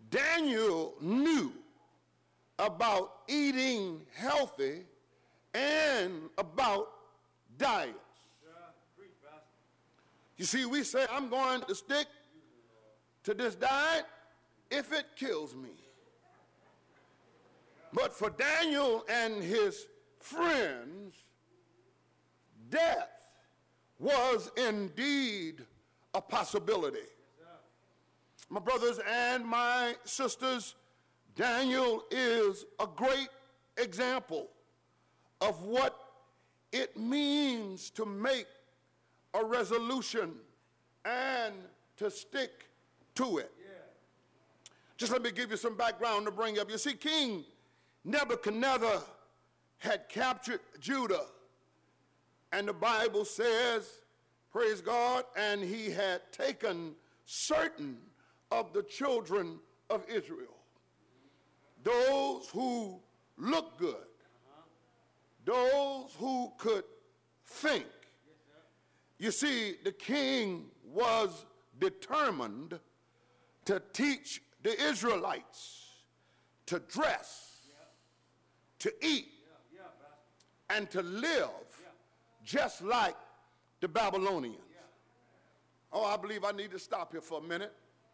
Daniel knew about eating healthy and about diets. You see, we say, I'm going to stick to this diet if it kills me. But for Daniel and his friends, death was indeed a possibility. My brothers and my sisters, Daniel is a great example of what it means to make a resolution and to stick to it. Just let me give you some background to bring up. You see, King Nebuchadnezzar had captured Judah, and the Bible says, praise God, and he had taken certain of the children of Israel, those who looked good, those who could think. You see, the king was determined to teach the Israelites to dress, to eat, and to live just like the Babylonians. Oh, I believe I need to stop here for a minute.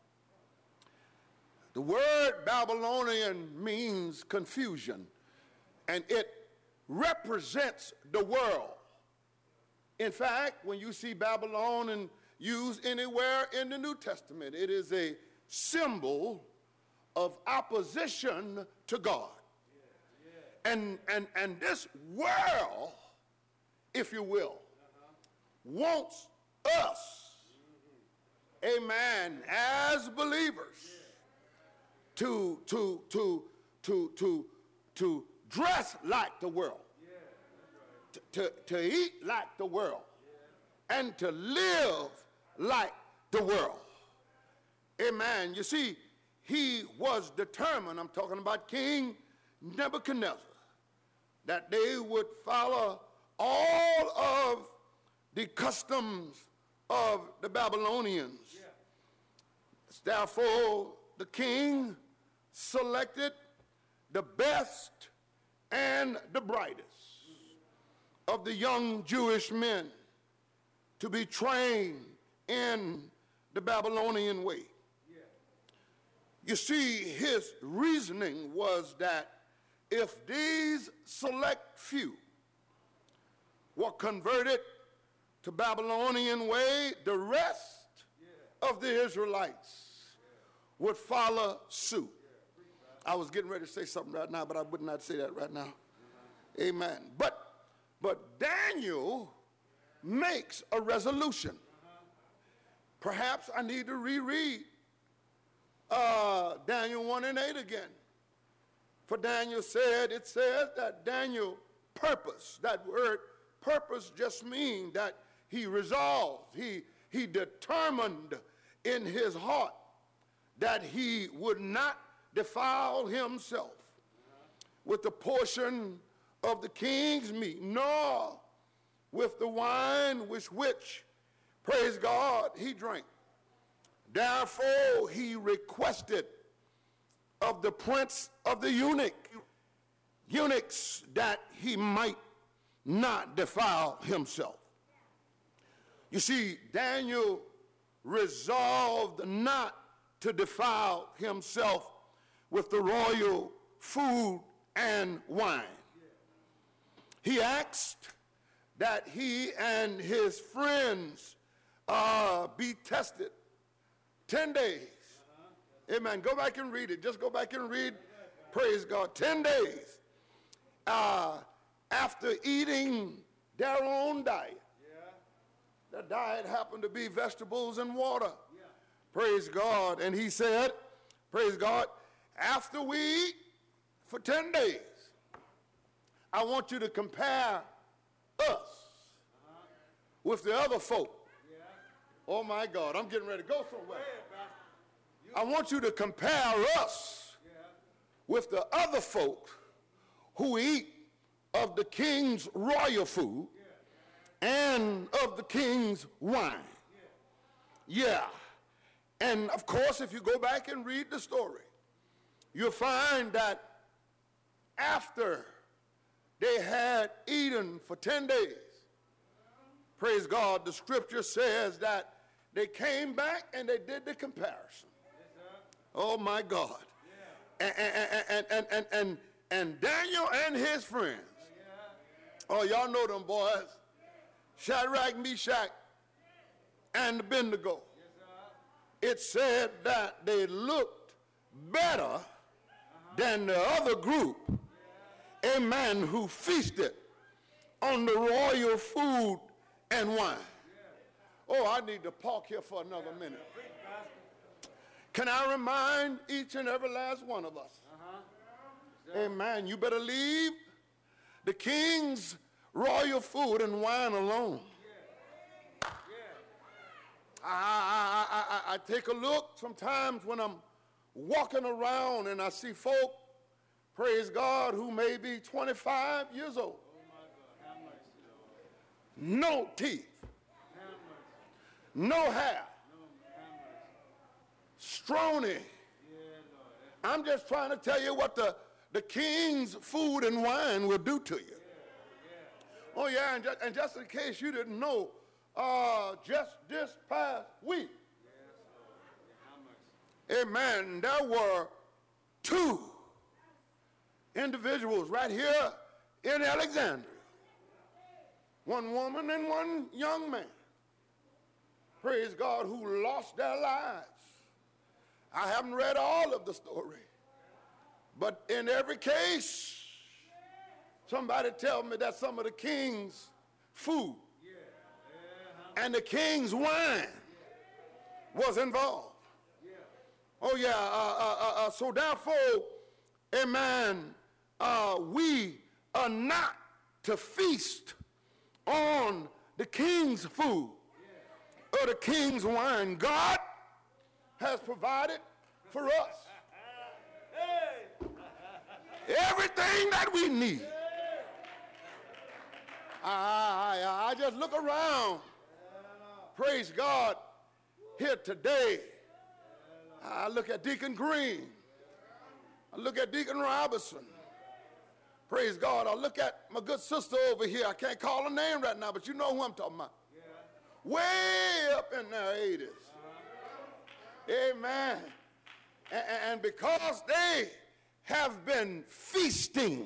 The word Babylonian means confusion, and it represents the world. In fact, when you see Babylon used anywhere in the New Testament, it is a symbol of opposition to God. And this world, if you will, wants us, amen, as believers, to dress like the world, to eat like the world, and to live like the world. Amen. You see, he was determined, I'm talking about King Nebuchadnezzar, that they would follow all of the customs of the Babylonians. Therefore, the king selected the best and the brightest of the young Jewish men to be trained in the Babylonian way. You see, his reasoning was that if these select few were converted to Babylonian way, the rest of the Israelites would follow suit. I was getting ready to say something right now, but I would not say that right now. Amen. But Daniel makes a resolution. Perhaps I need to reread Daniel 1 and 8 again. For Daniel said, it says that Daniel purpose. That word purpose just means that he resolved, he determined in his heart that he would not defile himself with the portion of the king's meat, nor with the wine which, praise God, he drank. Therefore, he requested of the prince of the eunuchs that he might not defile himself. You see, Daniel resolved not to defile himself with the royal food and wine. He asked that he and his friends be tested 10 days. Amen. Go back and read it. Just go back and read. Praise God. 10 days after eating their own diet. The diet happened to be vegetables and water. Praise God. And he said, praise God, after we eat for 10 days, I want you to compare us with the other folk. Oh my God, I'm getting ready to go somewhere. I want you to compare us with the other folk who eat of the king's royal food and of the king's wine. Yeah. And of course, if you go back and read the story, you'll find that after they had eaten for 10 days, praise God, the scripture says that they came back and they did the comparison. Oh my God. And Daniel and his friends, oh, y'all know them boys, Shadrach, Meshach, and Abednego. It said that they looked better than the other group, amen, who feasted on the royal food and wine. Oh, I need to park here for another minute. Can I remind each and every last one of us, amen, you better leave the king's royal food and wine alone. I take a look sometimes when I'm walking around and I see folk, praise God, who may be 25 years old. No teeth. No hair. Strawny. I'm just trying to tell you what the king's food and wine will do to you. Oh yeah, and just in case you didn't know, just this past week, amen, there were 2 individuals right here in Alexandria, one woman and one young man, praise God, who lost their lives. I haven't read all of the story, but in every case, somebody tell me that some of the king's food and the king's wine was involved. Oh yeah, so therefore, amen, we are not to feast on the king's food or the king's wine. God has provided for us everything that we need. I just look around, praise God, here today. I look at Deacon Green. I look at Deacon Robinson. Praise God. I look at my good sister over here. I can't call her name right now, but you know who I'm talking about. Way up in their 80s. Amen. And because they have been feasting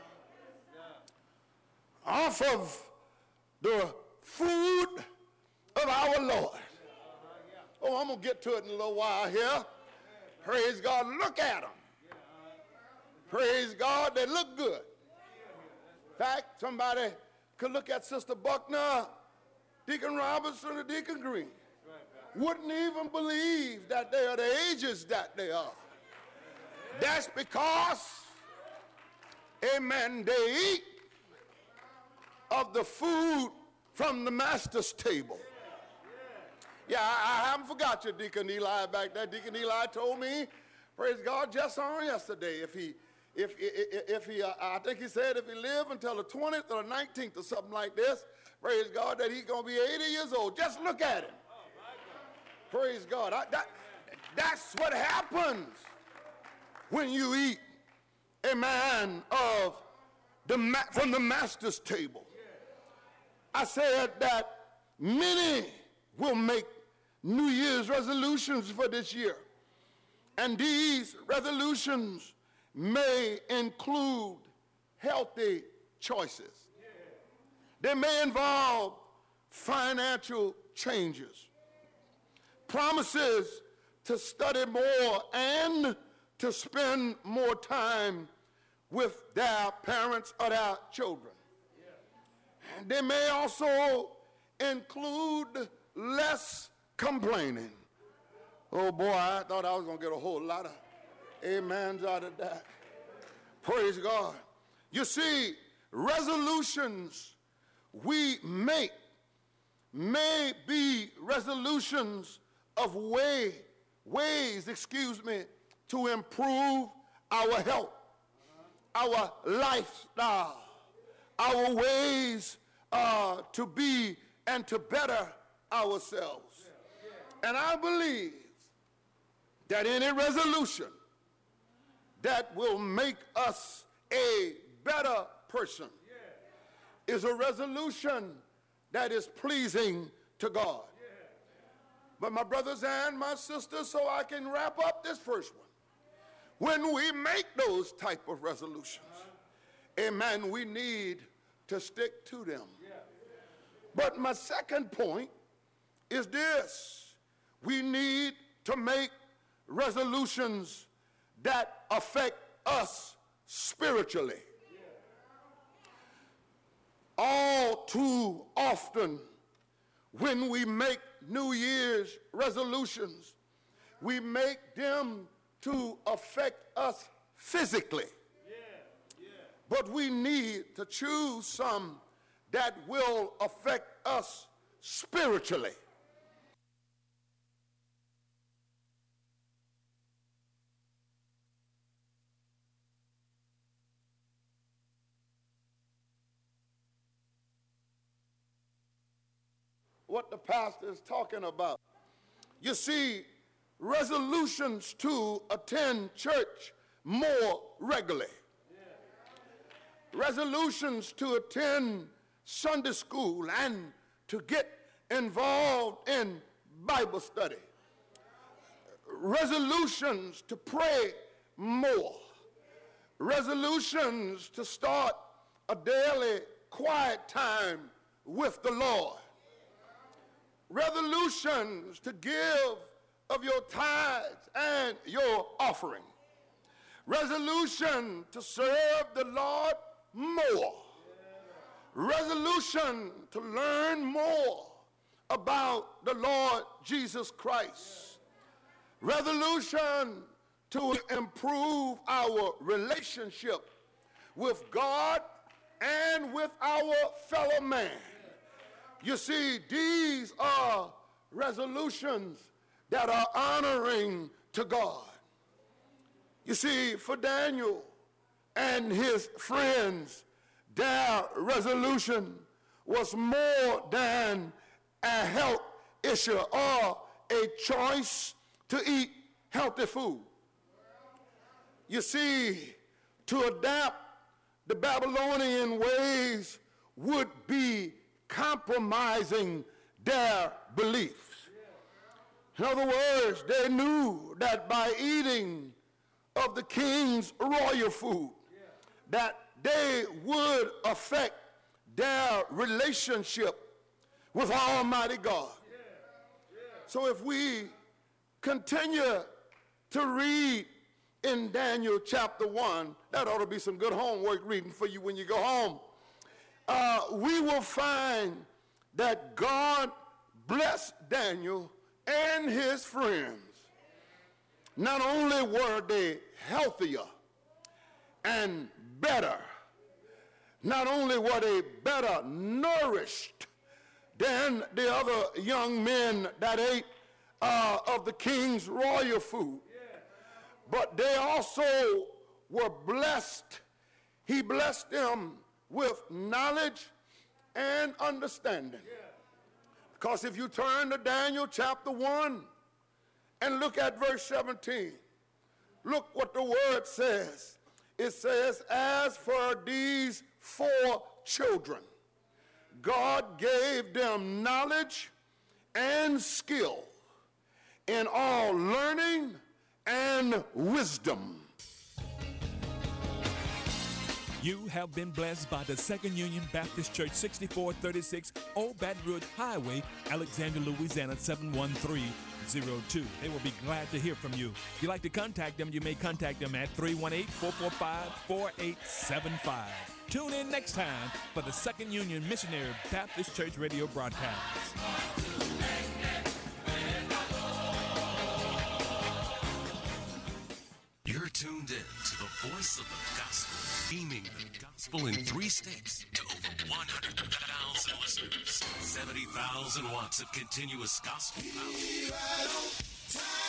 off of the food of our Lord. Oh, I'm going to get to it in a little while here. Praise God. Look at them. Praise God. They look good. In fact, somebody could look at Sister Buckner, Deacon Robinson, or Deacon Green. Wouldn't even believe that they are the ages that they are. That's because, amen, they eat of the food from the master's table. Yeah, I haven't forgot you, Deacon Eli, back there. Deacon Eli told me, praise God, just on yesterday, if he, I think he said if he lived until the 20th or the 19th or something like this, praise God, that he's going to be 80 years old. Just look at him. Praise God. That's what happens when you eat, amen, from the master's table. I said that many will make New Year's resolutions for this year. And these resolutions may include healthy choices. They may involve financial changes, promises to study more and to spend more time with their parents or their children. And they may also include less complaining. Oh boy, I thought I was going to get a whole lot of amens out of that. Praise God. You see, resolutions we make may be resolutions of ways, to improve our health, our lifestyle, our ways to be and to better ourselves. And I believe that any resolution that will make us a better person is a resolution that is pleasing to God. But my brothers and my sisters, so I can wrap up this first one, when we make those type of resolutions, amen, we need to stick to them. But my second point is this: we need to make resolutions that affect us spiritually. All too often, when we make New Year's resolutions, we make them to affect us physically. But we need to choose some that will affect us spiritually. What the pastor is talking about. You see, resolutions to attend church more regularly. Resolutions to attend Sunday school and to get involved in Bible study. Resolutions to pray more. Resolutions to start a daily quiet time with the Lord. Resolutions to give of your tithes and your offering. Resolution to serve the Lord more. Resolution to learn more about the Lord Jesus Christ. Resolution to improve our relationship with God and with our fellow man. You see, these are resolutions that are honoring to God. You see, for Daniel and his friends, their resolution was more than a health issue or a choice to eat healthy food. You see, to adapt the Babylonian ways would be compromising their beliefs. In other words, they knew that by eating of the king's royal food, that they would affect their relationship with Almighty God. So if we continue to read in Daniel chapter 1, that ought to be some good homework reading for you when you go home. We will find that God blessed Daniel and his friends. Not only were they healthier and better, not only were they better nourished than the other young men that ate of the king's royal food, but they also were blessed. He blessed them with knowledge and understanding. Because if you turn to Daniel chapter 1 and look at verse 17, look what the word says. It says, as for these 4 children, God gave them knowledge and skill in all learning and wisdom. You have been blessed by the Second Union Baptist Church, 6436 Old Baton Rouge Highway, Alexandria, Louisiana, 71302. They will be glad to hear from you. If you'd like to contact them, you may contact them at 318-445-4875. Tune in next time for the Second Union Missionary Baptist Church radio broadcast. You're tuned in to the voice of the gospel, beaming the gospel in 3 states to over 100,000 listeners. 70,000 watts of continuous gospel power.